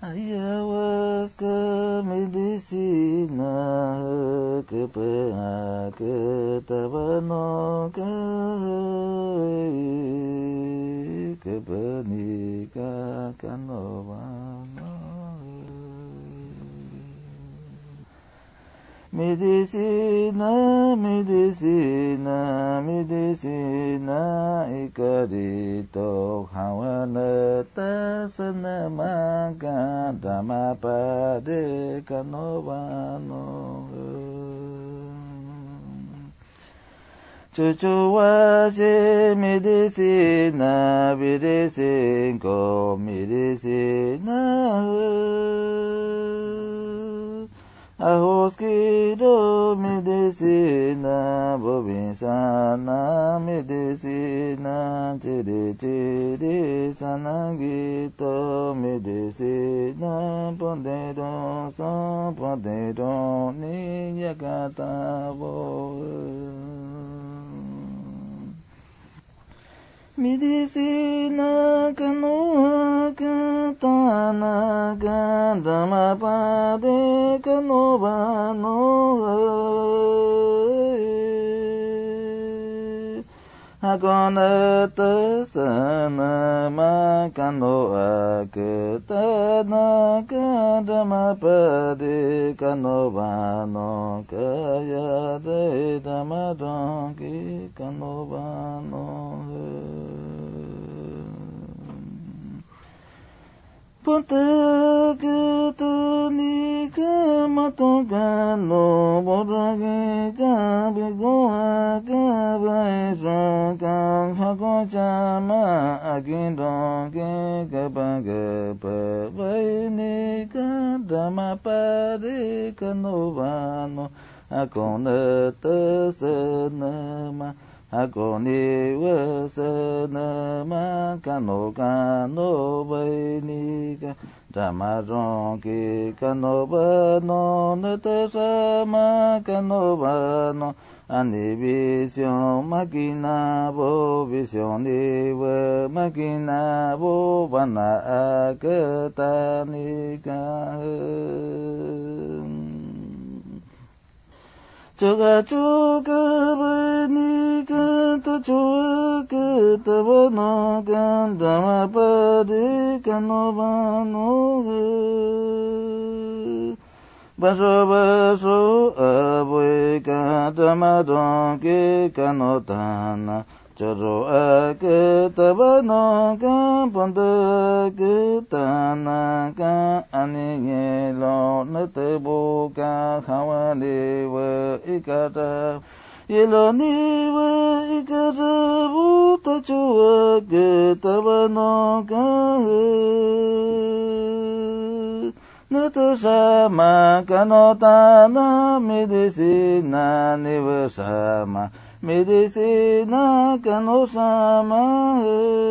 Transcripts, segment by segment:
Ayahuasca medicina que pega que tabano que panica canovano. Medicina, medicina, medicina, ikarito hawanata sanamaka dhamapade kanovano. Chuchuwashi medicina, medicinco, medicina. Ahosquido medicina, bobinsana medicina, chiri chiri sanagito medicina, ponderon son ponderon ni yakatabo. Medicina canoa katana gandamapade canovano. Agonata sana makanoa katana gandamapade canovano. Kaya de damadonki canovano. Ponte que te nika matogano borage gabigoa gabaisa hagochama agindonge gabagapa vainika dhamapade kanovano akonata sanama Agoni wasana makano kano vainika Damaronki kanovano natasama kanovano Anivision makinabo visioniva makinabo vana akatanika Chuga chuga vanika ta chuga ta vano gandama pade kanovano Baso baso abue kandama donke kanotana Choro aketavano ka ponda ketana ka aningelo natebo ka hawalewa ikata Yelo niwa ikata buta chua ketavano ka Natasama kanotana medicina nivasama Medicina canosama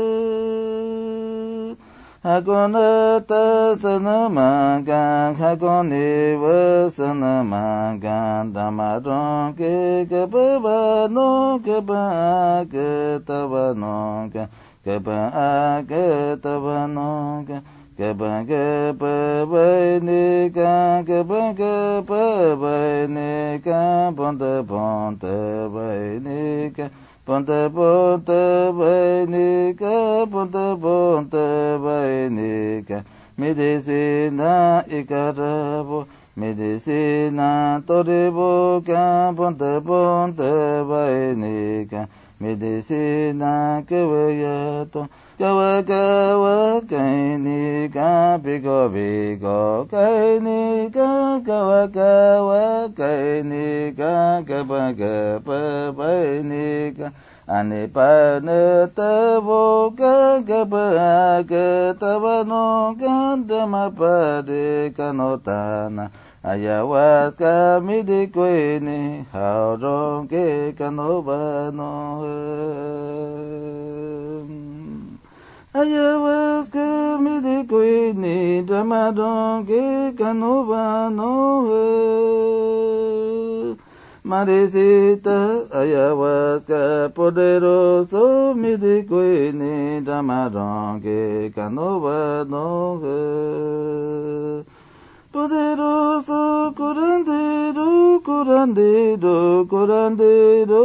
Hagonata sanamaga Hagoneva sanamaga Damadon ke kabavano Kaba ketavano Kaba ketavano Kaba kaba vainika Kaba kaba vainika Ponte ponte vainika Ponte ponte vainika Ponte ponte vainika Medicina ikarabo Medicina toriboka Ponte ponte vainika Medicina kevayato Kawa kawa kainika Pico pico kainika Kawa kawa kainika Kapa kapa painika Anipane tavoka Kapa ketavano Kandamapade kanotana Ayahuasca midikuini Hauronke kanovano Ayahuasca midikuini Damadonke kanovano Marisita ayahuasca poderoso midikuini Damadonke kanovano kurandiru kurandiru kurandiru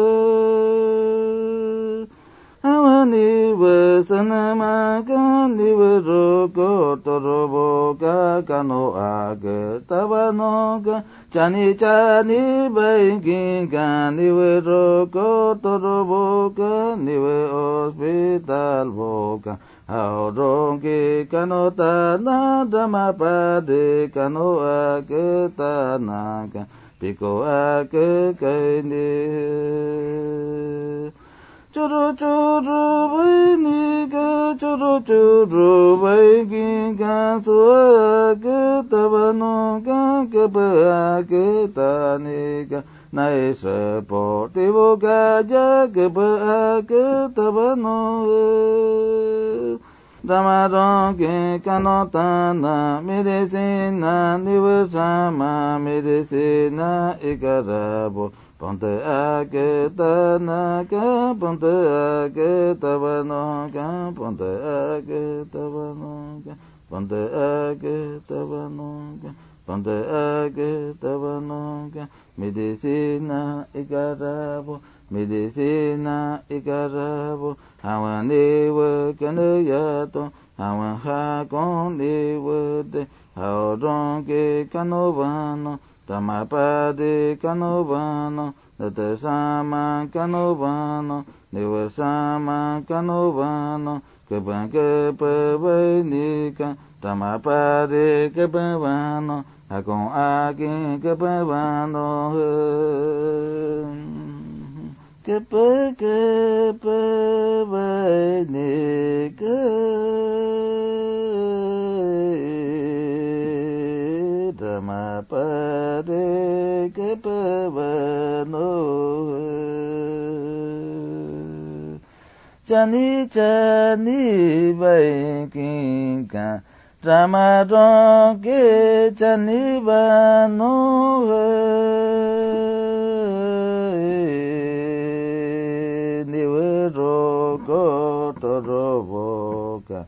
Awaniwa sanamaka niwa kotoroboka kano aga tabanoka chani chani baikinga niwa kotoroboka niwa hospital boka Aoronke kanota na dhamapade kano ake tanaka piko ake kaine Churu churu vainika churu churu vaikinga suake tabanoka kepa ake tanika Naisa portivo gaya kepa ake tabanoka Damaronke kanotana medicina nivasama medicina ikarabo Ponte ake tanaka ponte ake tabanoka ponte ake tabanoka ponte ake tabanoka ponte ake tabanoka medicina ikarabo medicina ikarabo Hawan dewa kanayato, hawan hakon dewa de, hawan ke kanovano, tamapade kanovano, data sama kanovano, dewa sama kanovano, kepan kepawanika, tamapade kepavano, hakon ake kepavano. Kepa vainika Dhamapade kepa vano Chani chani vaikinga Dhamadonke chani vano Kotoroboka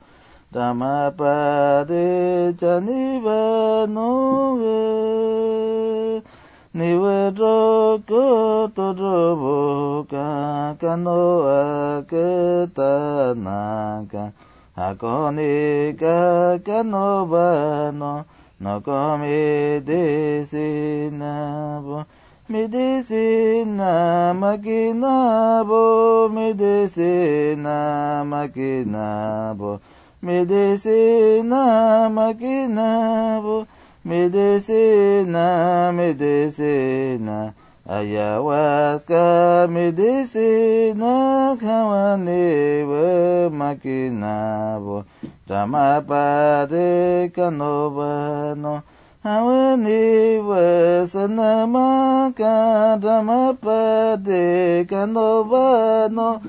Dhamapade chanivano Nivero kotoroboka Kano aketanaka Hakonika kanovano Noko medicinabo Medicina makinabo, medicina makinabo, medicina makinabo, medicina, medicina, ayahuasca, medicina, kawanewa makinabo, Dhamapade kanovano, Awaniwa sanamaka Dhamapade kanovano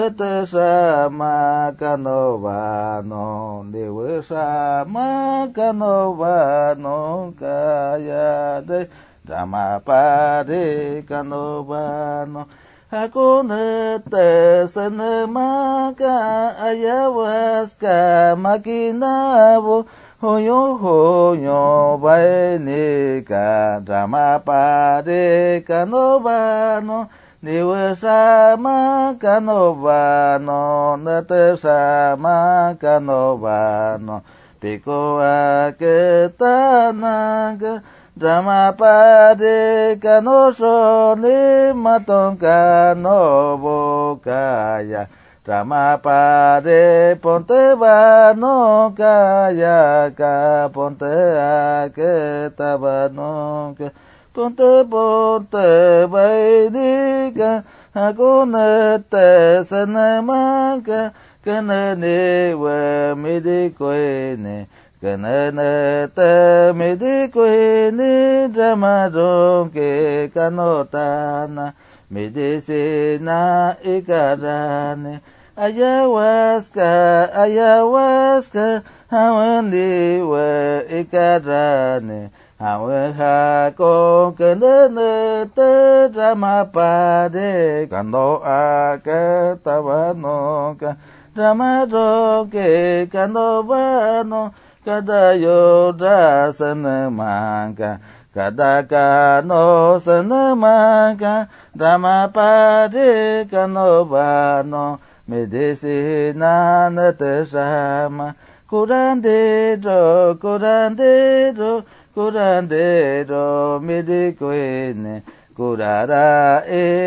Natasama kanovano Niwasama kanovano Kayade Dhamapade kanovano Aku nata sanamaka Ayahuasca makinavo Hoyo hoyo vainika Dhamapade kanovano Niwasama kanovano Natasama kanovano Piko ake tanaka Dhamapade kanoso Nimaton kanovo kaya Dhamapade ponte vano kaya ka ponte ake tabano ka ponte ponte vainika akunete sanamaka kanane wa midikoene kananete midikoene Dhamadonke kanotana medicina ikarane Ayahuasca, ayahuasca, hawandiwa ikarane, hawaha kanene te Dhamapade kando ake tabanoka, Dhamadonke kando vano, kadayo dasanamaka, Kadaka no sanamaka Ramapade kanovano Medicina natashama Curandero, curandero, curandero, medicoene curará,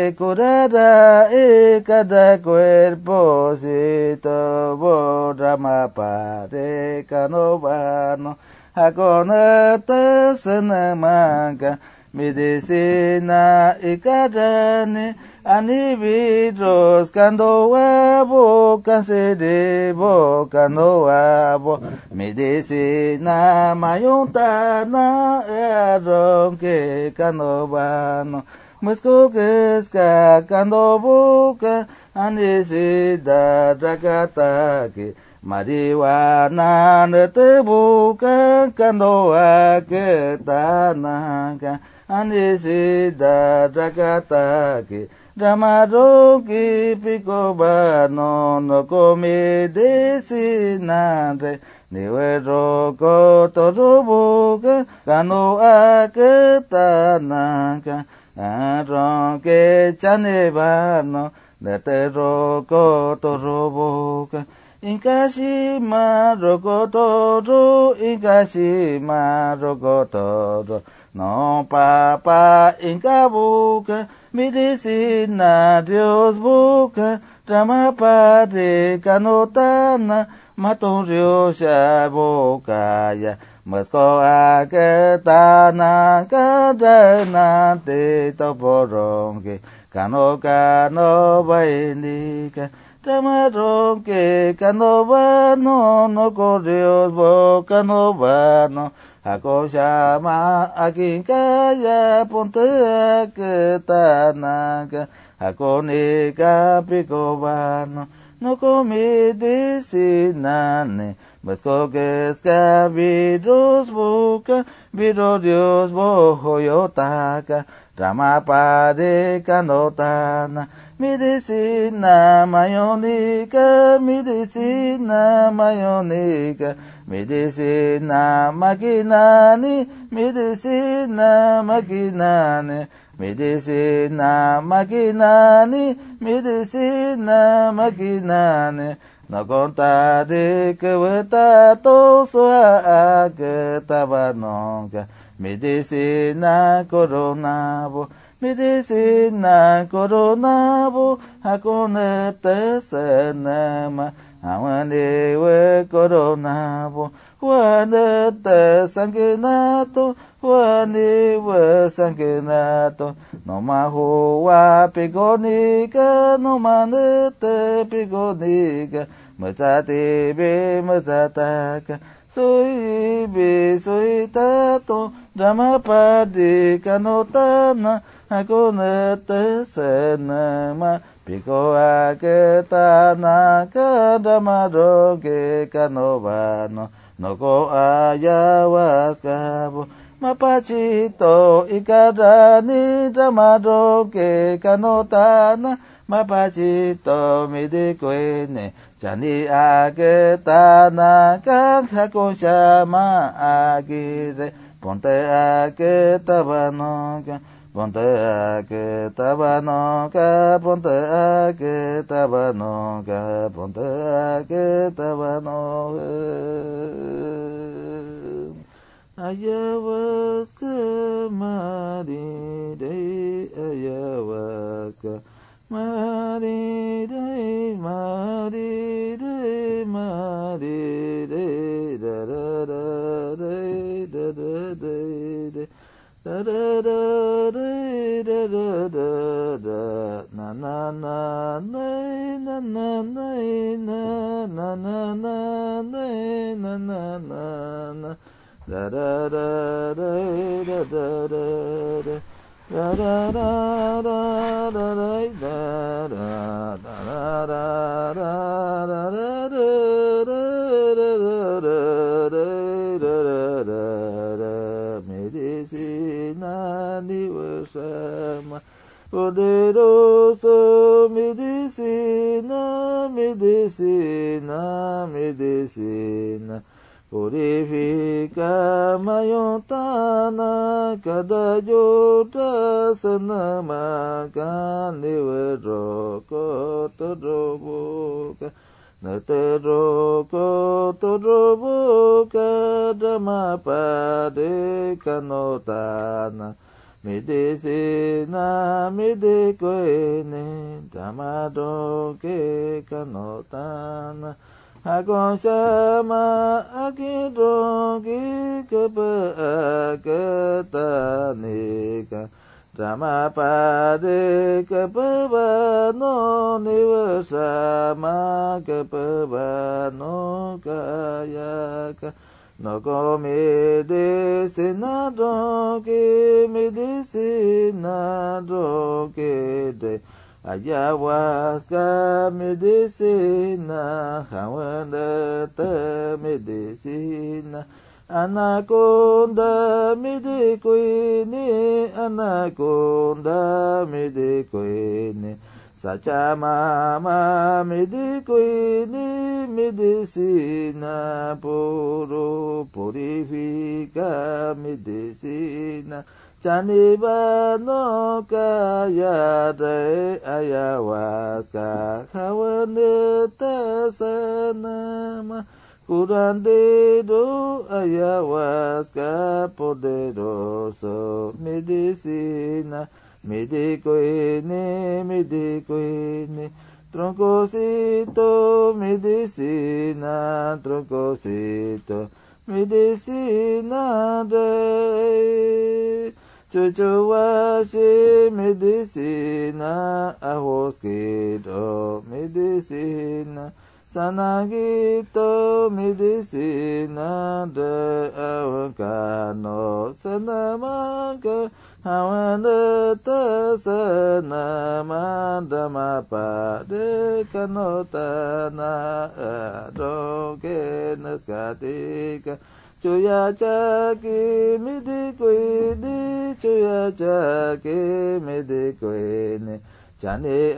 cada cuerpo si todo Ramapade kanovano Hakonata sanamaka Medicina ikarane Anividros candoabo cancerebo candoabo Medicina mayuntana eronque canobano Muscoquesca candobuca Anisida dracataque Marihuana netebuca candoa que tanaka Anisida dracataque Ramaroki picobano no come desinante Niwero kotorobuka Kanoa que tanaka Aronque chanebano Netero kotorobuka Inkashima rokotoro Inkashima rokotoro No papa inkabuka Medicina Dios busca Ramapade canotana Maton riosha bocaya Masco aketana Kadana te toporonque Cano bainica Ramaronque canovano No corrios boca novano Hakoshama akinkaya ponte aketanaka Hakonika picobano No come desinane Mascoquesca vidros buca Vidros bojoyotaka Ramapade canotana Medicina mayonica Medicina mayonica Medicina makinani, medicina makinani, medicina makinani, medicina makinani. No conta de que vuelta toso a que tabanonga. Medicina coronabo, medicina coronabo, hakonete senema. Awande we coronabo, wanete sanguinato, wani we sanguinato. No mahu wa pigonica, no manete pigonica. Mazate be mazataka, soy tato, Ramapade canotana, hakonete senema. Pico aketana kadamaro que canovano no ko ayahuascabo mapachito y cadani damaro que canotana mapachito midicuene chani aketana kanja con chama agire ponte aketabanoga Ponte que tabanoca, ponte que tabanoca, ponte que tabanoca. Ayahuasca, maride, ayahuasca, maride, maride, maride, da da da da da da da. Da da da da da da da na na na na na na na na na na na na na da da da da da da da da da da da Medicina universal, poderoso medicina, medicina, medicina, purifica mayotana cada yota sanamaka niveroko todroboka nateroko todroboka dhamapade kanotana medicina medicoene dhamadoke kanotana Agonsama akidogi kepaketanika Dhamapade kepavano nivasama kepavano kayaka Noko medicina doke de Ayahuasca medicina, Hawanata medicina, Anaconda medicoine, Anaconda medicoine, Sachamama medicoine, medicina, purifica medicina, Chaniba no kaya de ayahuasca hawaneta sanama curandero ayahuasca poderoso medicina medicoine troncosito medicina troncosito medicina de Chuchuwashi medicina, ahosquito medicina, sanagito medicina de awankano sanamaka, hawanata sanamandamapa de kanotana adoke naskatika. Chuya chaki midikoini, chuya chaki midikoini. Chani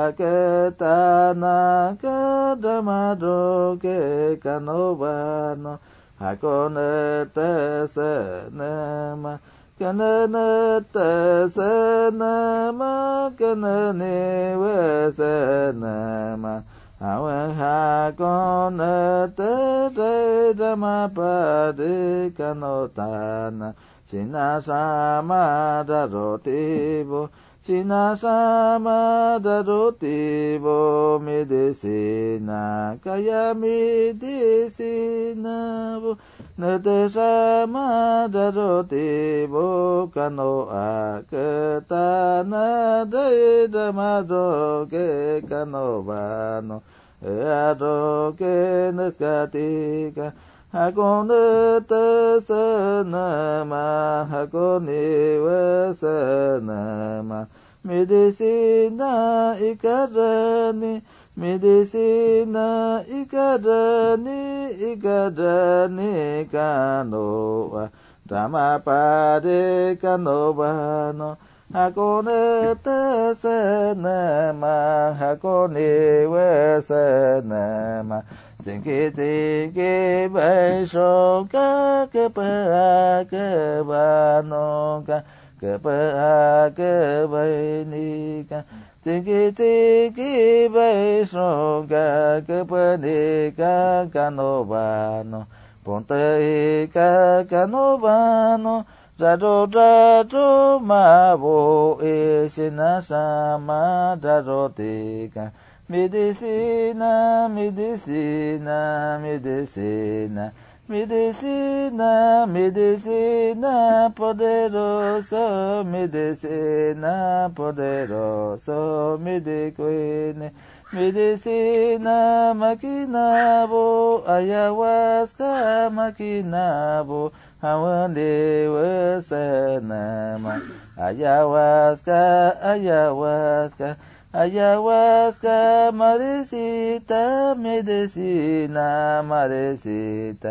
aketana kadamado ke kanovano. Hakonete senema, kananete senema, kananiwe senema. Awen hakonete de dhamapade kanotana Chinasama darotivo Chinasama darotivo medicina kaya medicina Netesama darotivo kano aketana de dhamado ke kanovano Adoke neskatika Hakonete senama Hakoniwe senama Medicina ikadani Medicina ikadani kanoa Dhamapade kanovano Hakonete senema, hakoniwe senema, zinki baishoka, kepa kebanika, zinki baishoka, kepanika kanovano, ponte kanovano, Dado mavo esina sama darotika medicina poderoso medicoine medicina maquinabo ayahuasca maquinabo Hawandewa senama ayahuasca marecita medicina marecita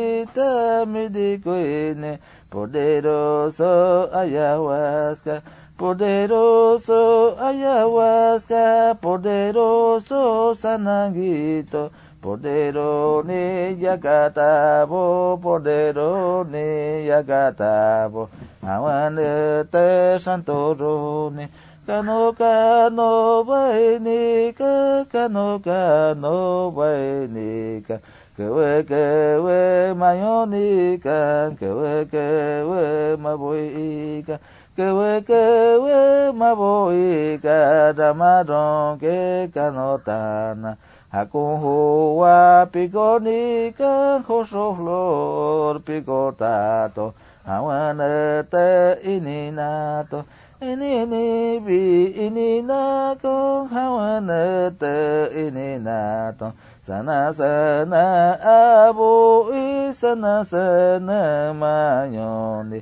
medicoine poderoso ayahuasca poderoso ayahuasca, poderoso sananguito, poderoso ni yakatabo, poderoso ni yakatabo, awanete santoroni, kano kano vainika, kano kano vainika, kewe mayonika, kewe maboika, kewe maboika, damadon ke kanotana, hakunhu wa piconica, joso flor picotato, awanete ininato, inini bi ininato, awanete ininato, sana sana abu sana sana mayoni,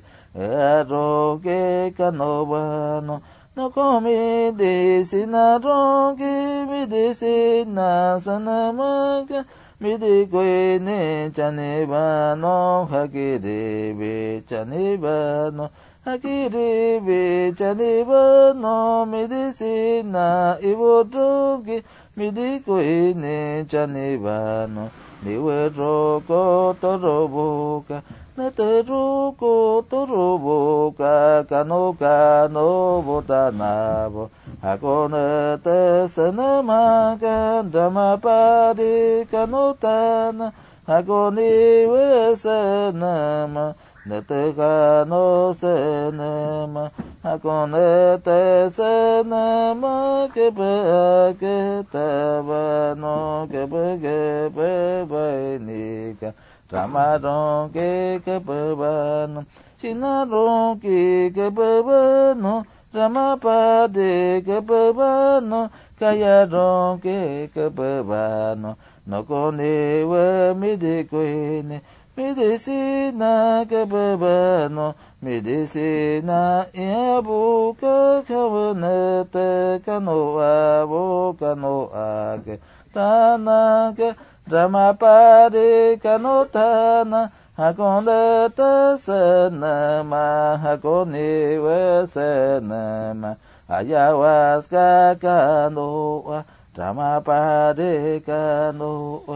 eroge canovano, no come medicina rogi, medicina sanamaga, mediquene chanebano, hakiribi chanebano, hakiribi chanebano, medicina ivodrogi, mediquene chanebano, niweroko toroboka, Nateruko toroboka kano kano botanabo hakonete senemaga damapadi kanotana hakoniwe senema netekano senema hakonete senema kepe tabano kepe bainika Ramadon ke kebebano, Sinaron ke kebebano, Ramapade kebebano, Kayaron ke kebebano, no konewe midikoine, medicina kebebano, medicina iabuka kawanete kanoa kanoake, tanake, Ramapade kanotana, hakonete senema, hakoniwe senema, ayahuasca kanoa, Ramapade kanoa,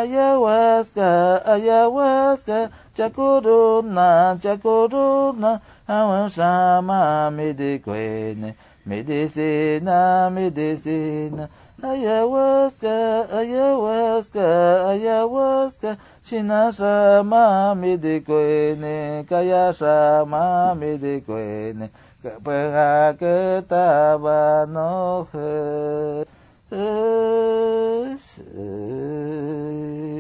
ayahuasca, chakuruna, awanshama mediquene, medicina, ayahuasca, chinashama mediquene, kayashama mediquene, kapega que tabanoje.